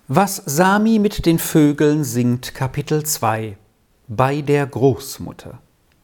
Was Sami mit den Vögeln singt, Kapitel 2 bei der Großmutter.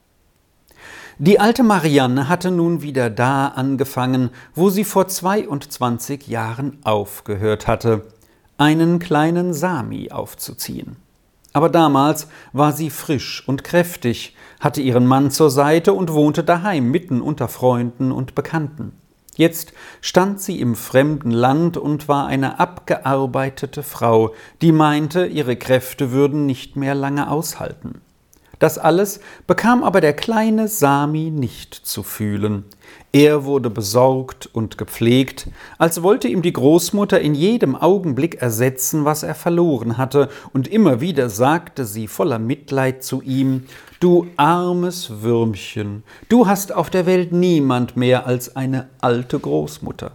Die alte Marianne hatte nun wieder da angefangen, wo sie vor 22 Jahren aufgehört hatte, einen kleinen Sami aufzuziehen. Aber damals war sie frisch und kräftig, hatte ihren Mann zur Seite und wohnte daheim mitten unter Freunden und Bekannten. Jetzt stand sie im fremden Land und war eine abgearbeitete Frau, die meinte, ihre Kräfte würden nicht mehr lange aushalten. Das alles bekam aber der kleine Sami nicht zu fühlen. Er wurde besorgt und gepflegt, als wollte ihm die Großmutter in jedem Augenblick ersetzen, was er verloren hatte, und immer wieder sagte sie voller Mitleid zu ihm: »Du armes Würmchen, du hast auf der Welt niemand mehr als eine alte Großmutter.«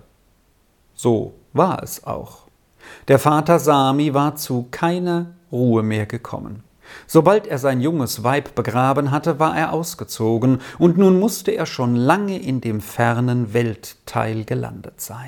So war es auch. Der Vater Sami war zu keiner Ruhe mehr gekommen. Sobald er sein junges Weib begraben hatte, war er ausgezogen, und nun musste er schon lange in dem fernen Weltteil gelandet sein.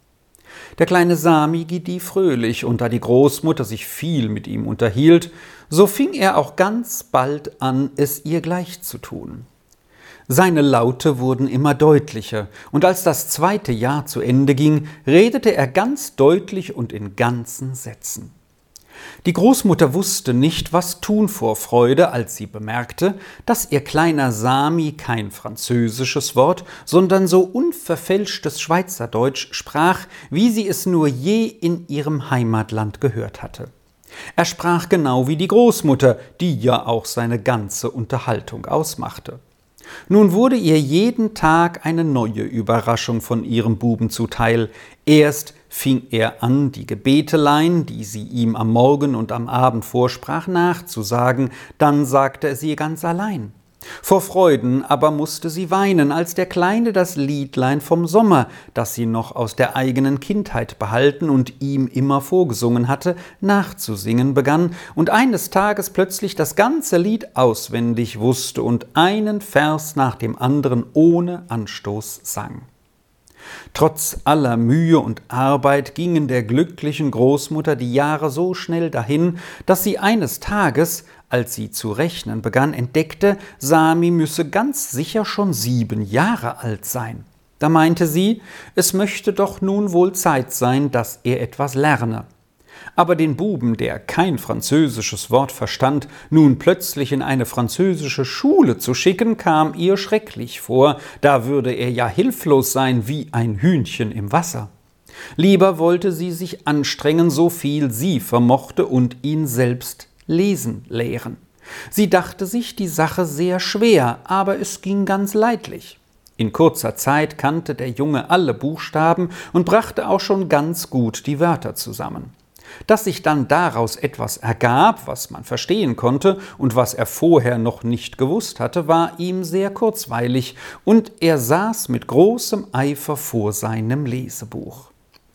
Der kleine Sami gedieh fröhlich, und da die Großmutter sich viel mit ihm unterhielt, so fing er auch ganz bald an, es ihr gleich zu tun. Seine Laute wurden immer deutlicher, und als das 2. Jahr zu Ende ging, redete er ganz deutlich und in ganzen Sätzen. Die Großmutter wusste nicht, was tun vor Freude, als sie bemerkte, dass ihr kleiner Sami kein französisches Wort, sondern so unverfälschtes Schweizerdeutsch sprach, wie sie es nur je in ihrem Heimatland gehört hatte. Er sprach genau wie die Großmutter, die ja auch seine ganze Unterhaltung ausmachte. Nun wurde ihr jeden Tag eine neue Überraschung von ihrem Buben zuteil. Erst fing er an, die Gebetelein, die sie ihm am Morgen und am Abend vorsprach, nachzusagen, dann sagte er sie ganz allein. Vor Freuden aber musste sie weinen, als der Kleine das Liedlein vom Sommer, das sie noch aus der eigenen Kindheit behalten und ihm immer vorgesungen hatte, nachzusingen begann und eines Tages plötzlich das ganze Lied auswendig wusste und einen Vers nach dem anderen ohne Anstoß sang. Trotz aller Mühe und Arbeit gingen der glücklichen Großmutter die Jahre so schnell dahin, dass sie eines Tages, als sie zu rechnen begann, entdeckte, Sami müsse ganz sicher schon 7 Jahre alt sein. Da meinte sie, es möchte doch nun wohl Zeit sein, dass er etwas lerne. Aber den Buben, der kein französisches Wort verstand, nun plötzlich in eine französische Schule zu schicken, kam ihr schrecklich vor, da würde er ja hilflos sein wie ein Hühnchen im Wasser. Lieber wollte sie sich anstrengen, so viel sie vermochte, und ihn selbst lesen lehren. Sie dachte sich die Sache sehr schwer, aber es ging ganz leidlich. In kurzer Zeit kannte der Junge alle Buchstaben und brachte auch schon ganz gut die Wörter zusammen. Dass sich dann daraus etwas ergab, was man verstehen konnte und was er vorher noch nicht gewusst hatte, war ihm sehr kurzweilig, und er saß mit großem Eifer vor seinem Lesebuch.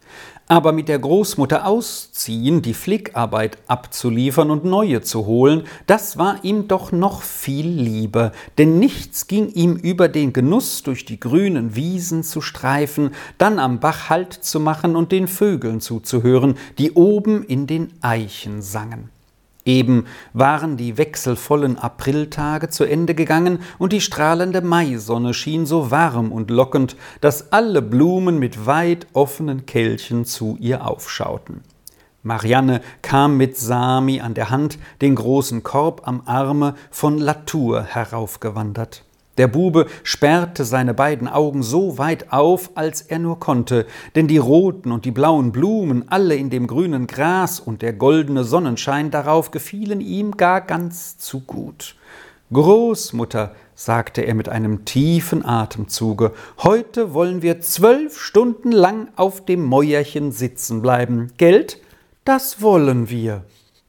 Aber mit der Großmutter ausziehen, die Flickarbeit abzuliefern und neue zu holen, das war ihm doch noch viel lieber, denn nichts ging ihm über den Genuss, durch die grünen Wiesen zu streifen, dann am Bach Halt zu machen und den Vögeln zuzuhören, die oben in den Eichen sangen. Eben waren die wechselvollen Apriltage zu Ende gegangen und die strahlende Maisonne schien so warm und lockend, dass alle Blumen mit weit offenen Kelchen zu ihr aufschauten. Marianne kam mit Sami an der Hand, den großen Korb am Arme, von Latour heraufgewandert. Der Bube sperrte seine beiden Augen so weit auf, als er nur konnte, denn die roten und die blauen Blumen, alle in dem grünen Gras und der goldene Sonnenschein darauf, gefielen ihm gar ganz zu gut. »Großmutter«, sagte er mit einem tiefen Atemzuge, »heute wollen wir 12 Stunden lang auf dem Mäuerchen sitzen bleiben. Gelt? Das wollen wir.«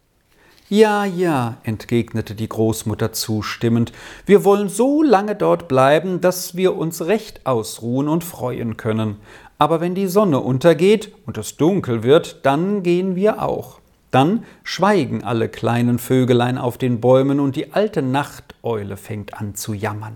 »Ja, ja«, entgegnete die Großmutter zustimmend, »wir wollen so lange dort bleiben, dass wir uns recht ausruhen und freuen können. Aber wenn die Sonne untergeht und es dunkel wird, dann gehen wir auch. Dann schweigen alle kleinen Vögelein auf den Bäumen und die alte Nachteule fängt an zu jammern.«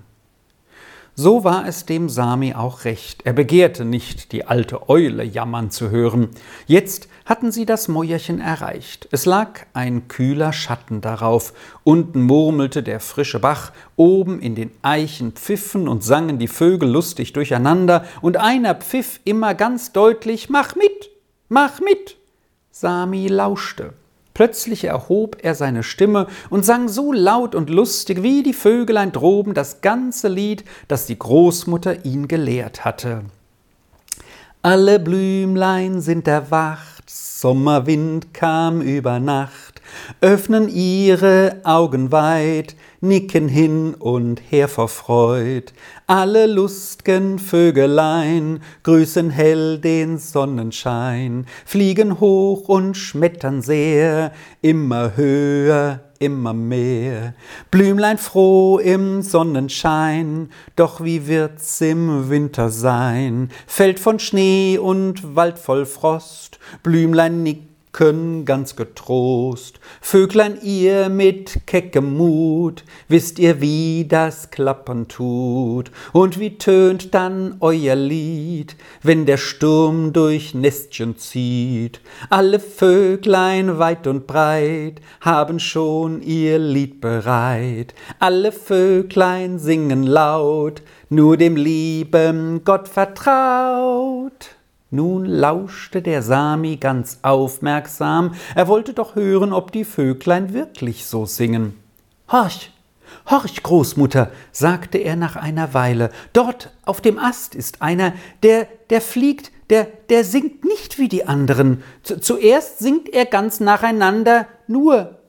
So war es dem Sami auch recht. Er begehrte nicht, die alte Eule jammern zu hören. Jetzt hatten sie das Mäuerchen erreicht. Es lag ein kühler Schatten darauf, unten murmelte der frische Bach, oben in den Eichen pfiffen und sangen die Vögel lustig durcheinander, und einer pfiff immer ganz deutlich: »Mach mit, mach mit!« Sami lauschte. Plötzlich erhob er seine Stimme und sang so laut und lustig wie die Vögelein droben das ganze Lied, das die Großmutter ihn gelehrt hatte. Alle Blümlein sind erwacht, Sommerwind kam über Nacht, öffnen ihre Augen weit, nicken hin und her vor Freud. Alle lust'gen Vögelein grüßen hell den Sonnenschein, fliegen hoch und schmettern sehr, immer höher, immer mehr. Blümlein froh im Sonnenschein, doch wie wird's im Winter sein? Feld von Schnee und Wald voll Frost, Blümlein nicken ganz getrost. Vöglein, ihr mit keckem Mut, wisst ihr, wie das Klappern tut? Und wie tönt dann euer Lied, wenn der Sturm durch Nestchen zieht? Alle Vöglein weit und breit haben schon ihr Lied bereit. Alle Vöglein singen laut, nur dem lieben Gott vertraut. Nun lauschte der Sami ganz aufmerksam, er wollte doch hören, ob die Vöglein wirklich so singen. »Horch, horch, Großmutter«, sagte er nach einer Weile, »dort auf dem Ast ist einer, der fliegt, der singt nicht wie die anderen. Zuerst singt er ganz nacheinander nur,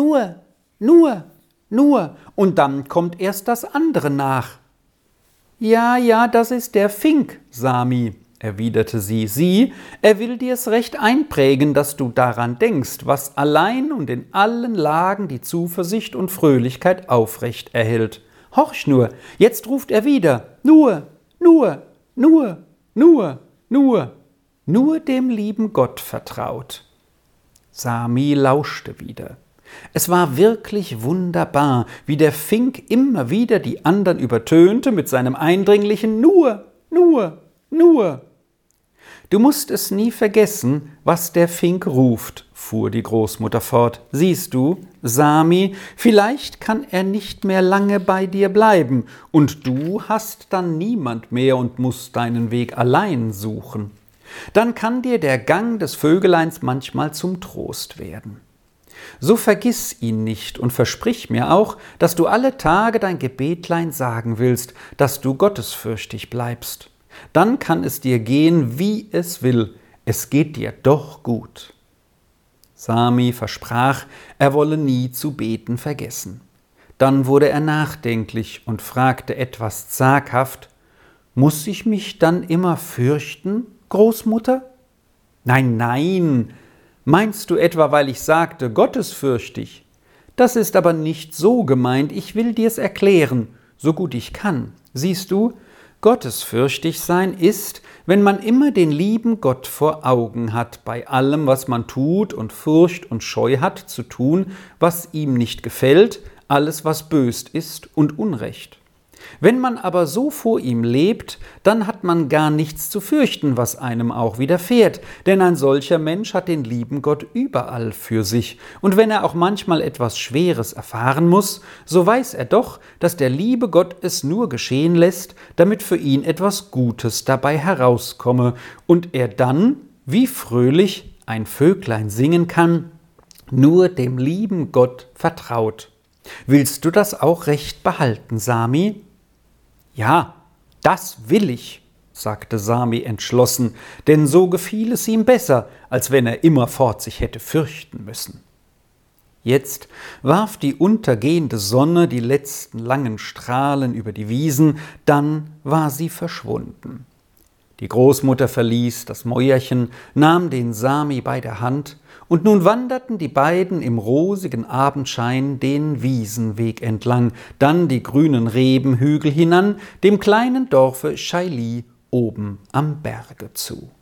und dann kommt erst das andere nach.« »Ja, das ist der Fink, Sami«, erwiderte sie, er will dir's recht einprägen, dass du daran denkst, was allein und in allen Lagen die Zuversicht und Fröhlichkeit aufrecht erhält. Horch nur, jetzt ruft er wieder, nur dem lieben Gott vertraut. Sami lauschte wieder. Es war wirklich wunderbar, wie der Fink immer wieder die anderen übertönte mit seinem eindringlichen Nur. Du musst es nie vergessen, was der Fink ruft, fuhr die Großmutter fort. Siehst du, Sami, vielleicht kann er nicht mehr lange bei dir bleiben, und du hast dann niemand mehr und musst deinen Weg allein suchen. Dann kann dir der Gang des Vögeleins manchmal zum Trost werden. So vergiss ihn nicht und versprich mir auch, dass du alle Tage dein Gebetlein sagen willst, dass du gottesfürchtig bleibst. Dann kann es dir gehen, wie es will. Es geht dir doch gut. Sami versprach, er wolle nie zu beten vergessen. Dann wurde er nachdenklich und fragte etwas zaghaft: »Muss ich mich dann immer fürchten, Großmutter?« »Nein, meinst du etwa, weil ich sagte, gottesfürchtig? Das ist aber nicht so gemeint, ich will dir's erklären, so gut ich kann. Siehst du, gottesfürchtig sein ist, wenn man immer den lieben Gott vor Augen hat, bei allem, was man tut, und Furcht und Scheu hat, zu tun, was ihm nicht gefällt, alles, was böst ist und Unrecht. Wenn man aber so vor ihm lebt, dann hat man gar nichts zu fürchten, was einem auch widerfährt, denn ein solcher Mensch hat den lieben Gott überall für sich, und wenn er auch manchmal etwas Schweres erfahren muss, so weiß er doch, dass der liebe Gott es nur geschehen lässt, damit für ihn etwas Gutes dabei herauskomme, und er dann, wie fröhlich ein Vöglein singen kann, nur dem lieben Gott vertraut. Willst du das auch recht behalten, Sami?« »Ja, das will ich«, sagte Sami entschlossen, denn so gefiel es ihm besser, als wenn er immerfort sich hätte fürchten müssen. Jetzt warf die untergehende Sonne die letzten langen Strahlen über die Wiesen, dann war sie verschwunden. Die Großmutter verließ das Mäuerchen, nahm den Sami bei der Hand, und nun wanderten die beiden im rosigen Abendschein den Wiesenweg entlang, dann die grünen Rebenhügel hinan, dem kleinen Dorfe Chailly oben am Berge zu.